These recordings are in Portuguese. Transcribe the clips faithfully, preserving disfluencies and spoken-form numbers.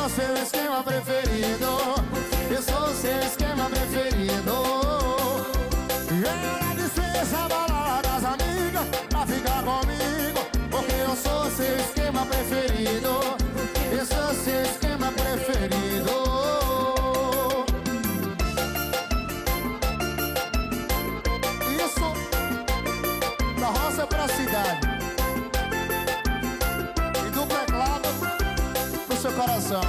sou seu esquema preferido. Eu sou seu esquema preferido. Ela dispensa a balada das amigas pra ficar comigo, porque eu sou seu esquema preferido. Eu sou seu esquema preferido. Isso da roça pra cidade e do teclado pro seu coração.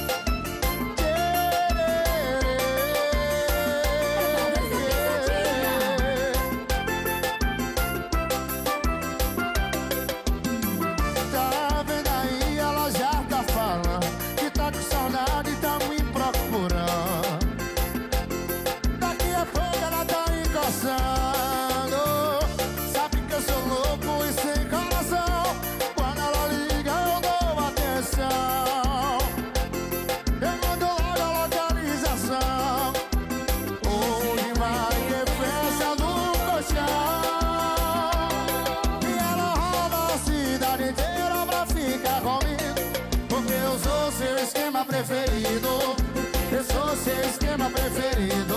Que tá com saudade e tá me procurando. Daqui a pouco ela tá encostando. Sabe que eu sou louco e sem coração. Quando ela liga eu dou atenção. Eu mando logo a localização. Onde vai que pensa no colchão. E ela roda a cidade inteira pra ficar comigo, porque eu sou seu esquema preferido. Eu sou seu esquema preferido.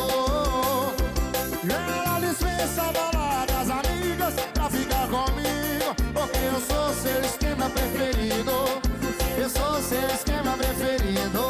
Ela dispensa a balada das amigas pra ficar comigo, porque eu sou seu esquema preferido. Eu sou seu esquema preferido.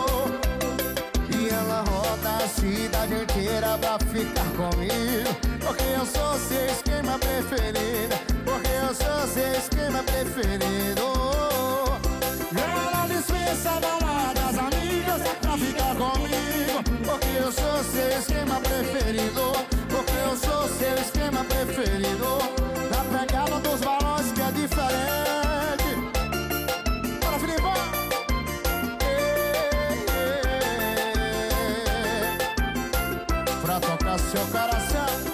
E ela roda a cidade inteira pra ficar comigo, porque eu sou seu esquema preferido. Porque eu sou seu esquema preferido. Ela dispensa a balada das amigas pra ficar comigo, porque eu sou seu esquema preferido. Porque eu sou seu esquema preferido. Na pegada dos balões que é diferente. Bora, Filipão! Pra tocar seu coração.